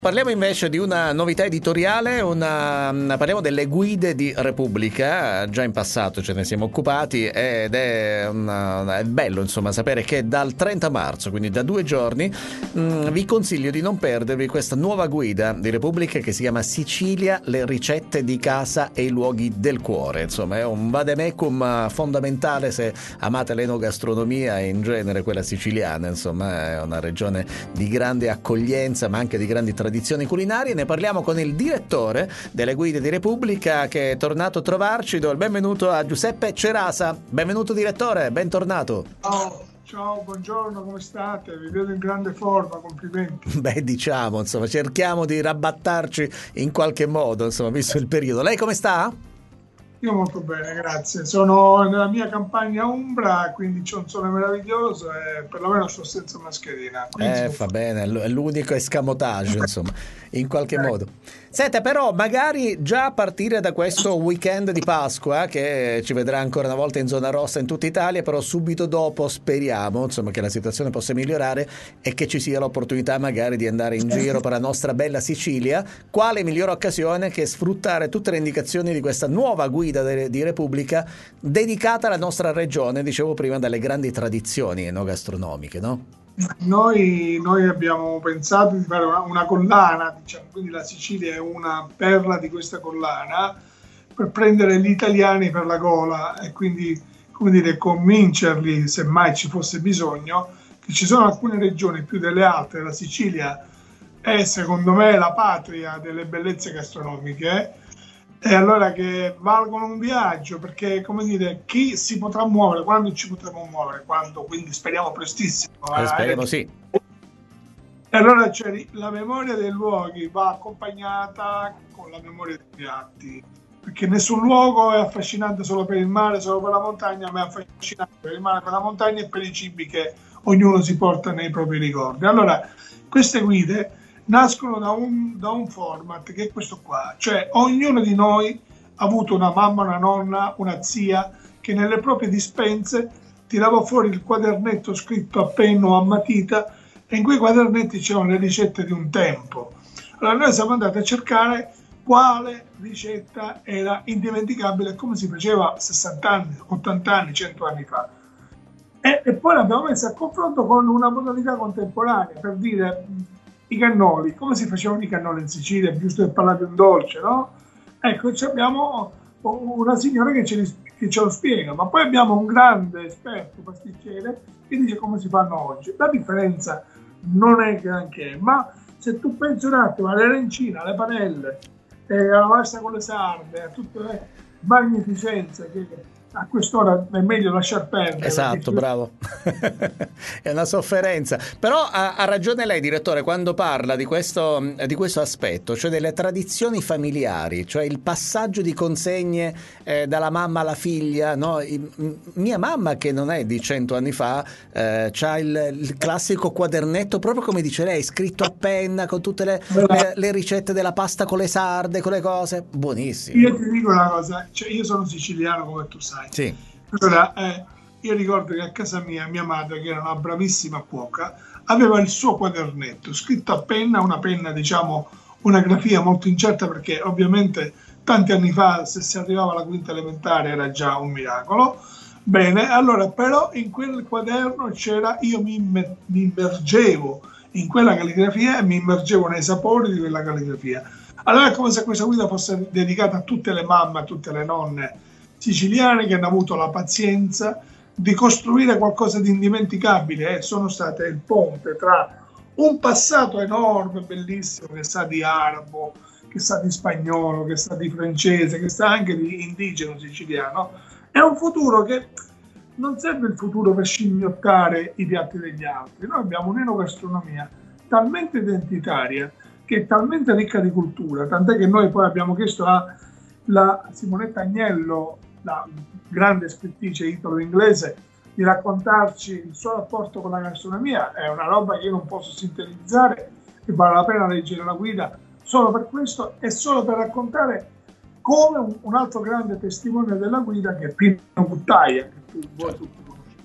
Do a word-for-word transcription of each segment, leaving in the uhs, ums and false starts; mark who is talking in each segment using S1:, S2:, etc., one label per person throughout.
S1: Parliamo invece di una novità editoriale, una, parliamo delle guide di Repubblica. Già in passato ce ne siamo occupati ed è, una, è bello insomma sapere che dal trenta marzo, quindi da due giorni, mh, vi consiglio di non perdervi questa nuova guida di Repubblica che si chiama Sicilia, le ricette di casa e i luoghi del cuore. Insomma è un vademecum fondamentale se amate l'enogastronomia e in genere quella siciliana. Insomma è una regione di grande accoglienza ma anche di grandi tradizioni tradizioni culinarie. Ne parliamo con il direttore delle guide di Repubblica che è tornato a trovarci. Do il benvenuto a Giuseppe Cerasa. Benvenuto direttore, bentornato.
S2: Ciao, ciao, buongiorno, come state? Vi vedo in grande forma, complimenti.
S1: Beh, diciamo, insomma, cerchiamo di rabbattarci in qualche modo, insomma, visto il periodo. Lei come sta?
S2: Io molto bene, grazie. Sono nella mia campagna Umbra, quindi c'è un sole meraviglioso e perlomeno sto senza mascherina.
S1: Eh, fa bene, è l'unico escamotage, insomma, in qualche eh. modo. Senta, però, magari già a partire da questo weekend di Pasqua, che ci vedrà ancora una volta in zona rossa in tutta Italia, però subito dopo speriamo, insomma, che la situazione possa migliorare e che ci sia l'opportunità magari di andare in giro per la nostra bella Sicilia. Quale migliore occasione che sfruttare tutte le indicazioni di questa nuova guida di Repubblica dedicata alla nostra regione, dicevo prima, dalle grandi tradizioni enogastronomiche, no?
S2: Noi, noi abbiamo pensato di fare una, una collana, diciamo, quindi la Sicilia è una perla di questa collana, per prendere gli italiani per la gola e quindi, come dire, convincerli, se mai ci fosse bisogno, che ci sono alcune regioni più delle altre. La Sicilia è, secondo me, la patria delle bellezze gastronomiche, e allora che valgono un viaggio, perché, come dire, chi si potrà muovere, quando ci potremo muovere, quando, quindi speriamo prestissimo.
S1: Eh, speriamo sì.
S2: E allora cioè, la memoria dei luoghi va accompagnata con la memoria dei piatti, perché nessun luogo è affascinante solo per il mare, solo per la montagna, ma è affascinante per il mare, per la montagna e per i cibi che ognuno si porta nei propri ricordi. Allora, queste guide nascono da un, da un format che è questo qua, cioè ognuno di noi ha avuto una mamma, una nonna, una zia che nelle proprie dispense tirava fuori il quadernetto scritto a penna o a matita, e in quei quadernetti c'erano le ricette di un tempo. Allora noi siamo andati a cercare quale ricetta era indimenticabile, come si faceva sessanta anni, ottanta anni, cento anni fa, e, e poi l'abbiamo messa a confronto con una modalità contemporanea, per dire i cannoli, come si facevano i cannoli in Sicilia, giusto per parlare di un dolce, no? Ecco, abbiamo una signora che ce, li, che ce lo spiega, ma poi abbiamo un grande esperto pasticcere che dice come si fanno oggi. La differenza non è granché, ma se tu pensi un attimo alle arancine, alle panelle, eh, alla pasta con le sarde, a tutte le magnificenze che a quest'ora è meglio lasciar perdere.
S1: Esatto, bravo. È una sofferenza. Però ha, ha ragione lei, direttore, quando parla di questo, di questo aspetto, cioè delle tradizioni familiari, cioè il passaggio di consegne eh, dalla mamma alla figlia, no? I, mia mamma, che non è di cento anni fa, eh, c'ha il, il classico quadernetto, proprio come dice lei, scritto a penna con tutte le, le, le ricette della pasta con le sarde, con le cose. Buonissimo.
S2: Io ti dico una cosa, cioè io sono siciliano, come tu sai.
S1: Sì.
S2: Allora, eh, io ricordo che a casa mia, mia madre, che era una bravissima cuoca, aveva il suo quadernetto scritto a penna, una penna, diciamo, una grafia molto incerta, perché ovviamente tanti anni fa, se si arrivava alla quinta elementare era già un miracolo. Bene, allora, però in quel quaderno c'era, io mi, immer, mi immergevo in quella calligrafia e mi immergevo nei sapori di quella calligrafia. Allora è come se questa guida fosse dedicata a tutte le mamme, a tutte le nonne siciliane che hanno avuto la pazienza di costruire qualcosa di indimenticabile, e sono state il ponte tra un passato enorme, bellissimo, che sa di arabo, che sa di spagnolo, che sa di francese, che sa anche di indigeno siciliano, e un futuro che non serve il futuro per scimmiottare i piatti degli altri. Noi abbiamo un'enogastronomia talmente identitaria, che è talmente ricca di cultura, tant'è che noi poi abbiamo chiesto alla Simonetta Agnello, la grande scrittrice italo-inglese, di raccontarci il suo rapporto con la gastronomia. È una roba che io non posso sintetizzare, e vale la pena leggere la guida solo per questo e solo per raccontare come un, un altro grande testimone della guida, che è Pino Cuttaia, che tu vuoi tutti conoscere.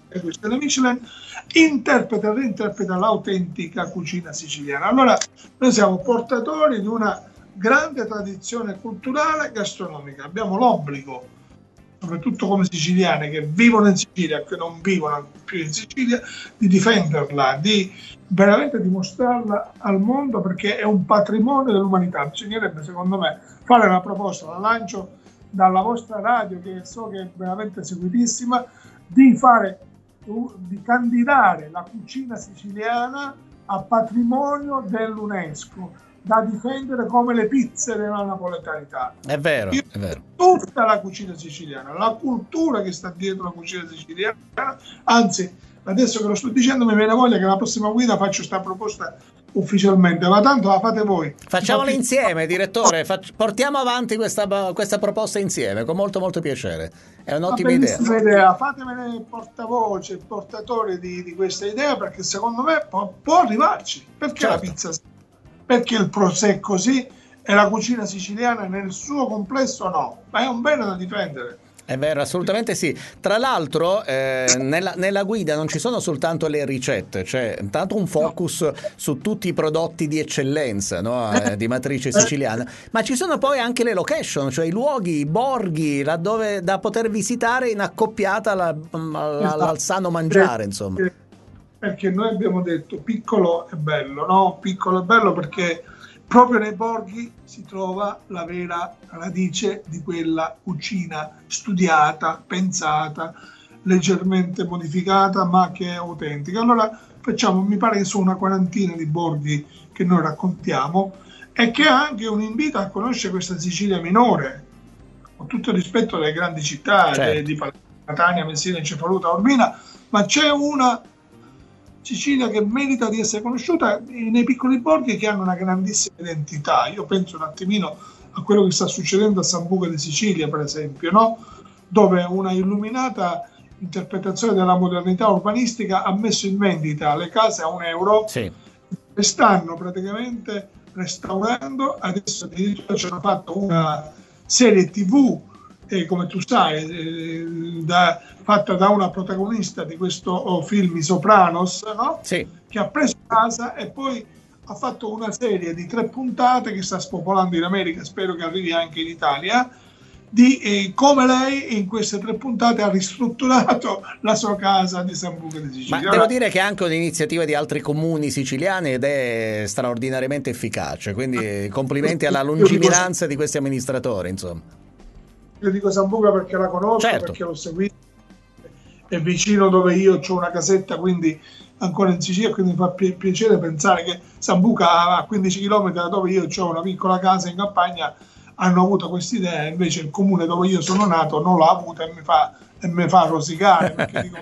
S2: delle Michelin, interpreta e reinterpreta l'autentica cucina siciliana. Allora, noi siamo portatori di una grande tradizione culturale e gastronomica. Abbiamo l'obbligo, soprattutto come siciliani che vivono in Sicilia e che non vivono più in Sicilia, di difenderla, di veramente dimostrarla al mondo, perché è un patrimonio dell'umanità. Bisognerebbe, secondo me, fare una proposta, la lancio dalla vostra radio, che so che è veramente seguitissima, di fare di candidare la cucina siciliana a patrimonio dell'UNESCO, da difendere come le pizze della napoletanità.
S1: È vero, Io, è vero.
S2: Tutta la cucina siciliana, la cultura che sta dietro la cucina siciliana, anzi, adesso che lo sto dicendo mi viene voglia che la prossima guida faccio questa proposta ufficialmente, ma tanto la fate voi.
S1: Facciamola insieme, direttore, Fac- portiamo avanti questa, questa proposta insieme, con molto molto piacere. È un'ottima idea.
S2: idea. Fatemene portavoce, portatore di, di questa idea, perché secondo me può, può arrivarci. Perché certo. La pizza? Perché il prosecco sì e la cucina siciliana nel suo complesso no, ma è un bene da difendere.
S1: È vero, assolutamente sì. Tra l'altro eh, nella, nella guida non ci sono soltanto le ricette, c'è intanto un focus no. su tutti i prodotti di eccellenza, no? eh, di matrice siciliana, ma ci sono poi anche le location, cioè i luoghi, i borghi laddove, da poter visitare in accoppiata alla, alla, esatto. al sano mangiare, insomma.
S2: Perché noi abbiamo detto piccolo e bello, no? Piccolo e bello perché proprio nei borghi si trova la vera radice di quella cucina studiata, pensata, leggermente modificata, ma che è autentica. Allora facciamo, mi pare che sono una quarantina di borghi che noi raccontiamo, e che è anche un invito a conoscere questa Sicilia minore, con tutto il rispetto alle grandi città, certo. di Catania, Messina, Cefalù, Urbina, ma c'è una Sicilia che merita di essere conosciuta nei piccoli borghi che hanno una grandissima identità. Io penso un attimino a quello che sta succedendo a Sambuca di Sicilia, per esempio, no? Dove una illuminata interpretazione della modernità urbanistica ha messo in vendita le case a un euro sì. e stanno praticamente restaurando. Adesso addirittura ci hanno fatto una serie tivù, eh, come tu sai, eh, da, fatta da una protagonista di questo oh, film, I Sopranos, no? Sì. Che ha preso casa e poi ha fatto una serie di tre puntate che sta spopolando in America, spero che arrivi anche in Italia, di eh, come lei in queste tre puntate ha ristrutturato la sua casa di Sambuca di Sicilia.
S1: Ma devo dire che è anche un'iniziativa di altri comuni siciliani ed è straordinariamente efficace, quindi complimenti alla lungimiranza di questi amministratori, insomma.
S2: Io dico Sambuca perché la conosco, certo. perché l'ho seguita, è vicino dove io ho una casetta, quindi ancora in Sicilia, quindi mi fa pi- piacere pensare che Sambuca a quindici chilometri da dove io ho una piccola casa in campagna hanno avuto questa idea, invece il comune dove io sono nato non l'ha avuta e mi fa, e mi fa rosicare, perché dico...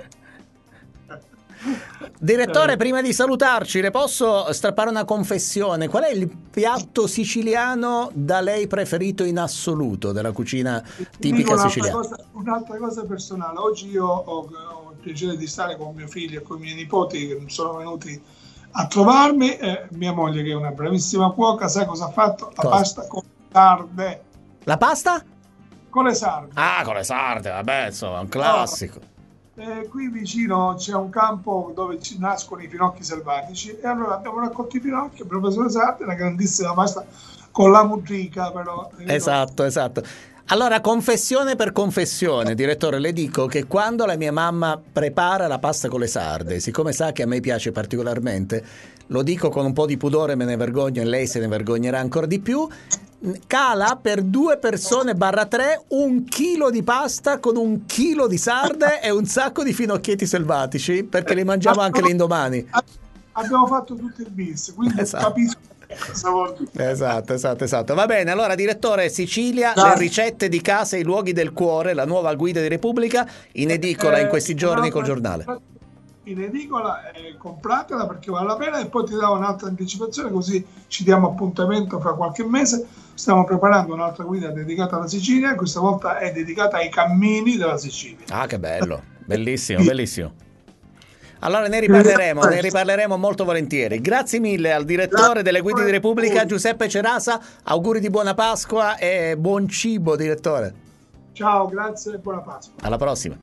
S1: Direttore, prima di salutarci, le posso strappare una confessione? Qual è il piatto siciliano da lei preferito in assoluto della cucina tipica
S2: un'altra
S1: siciliana?
S2: Cosa, un'altra cosa personale. Oggi io ho, ho il piacere di stare con mio figlio e con i miei nipoti che sono venuti a trovarmi, e mia moglie, che è una bravissima cuoca, sai cosa ha fatto? La cosa? Pasta con le sarde.
S1: La pasta?
S2: Con le sarde.
S1: Ah, con le sarde, vabbè, insomma, un classico.
S2: Oh. Eh, qui vicino c'è un campo dove ci nascono i finocchi selvatici, e allora abbiamo raccolto i finocchi, abbiamo preso le sarde, una grandissima pasta con la mudrica, però
S1: esatto, no. esatto. Allora, confessione per confessione, direttore, le dico che quando la mia mamma prepara la pasta con le sarde, siccome sa che a me piace particolarmente, lo dico con un po' di pudore, me ne vergogno e lei se ne vergognerà ancora di più, cala per due persone barra tre un chilo di pasta con un chilo di sarde e un sacco di finocchietti selvatici, perché li mangiamo anche l'indomani.
S2: Abbiamo fatto tutto il bis, quindi esatto. capisco.
S1: Esatto, esatto, esatto. Va bene, allora direttore, Sicilia, no. le ricette di casa e i luoghi del cuore, la nuova guida di Repubblica, in edicola eh, in questi giorni col giornale.
S2: In edicola, eh, compratela perché vale la pena, e poi ti do un'altra anticipazione, così ci diamo appuntamento fra qualche mese. Stiamo preparando un'altra guida dedicata alla Sicilia, questa volta è dedicata ai cammini della Sicilia.
S1: Ah, che bello, bellissimo, bellissimo. Allora ne riparleremo, ne riparleremo molto volentieri. Grazie mille al direttore delle Guide di Repubblica, Giuseppe Cerasa. Auguri di buona Pasqua e buon cibo, direttore.
S2: Ciao, grazie e buona Pasqua.
S1: Alla prossima.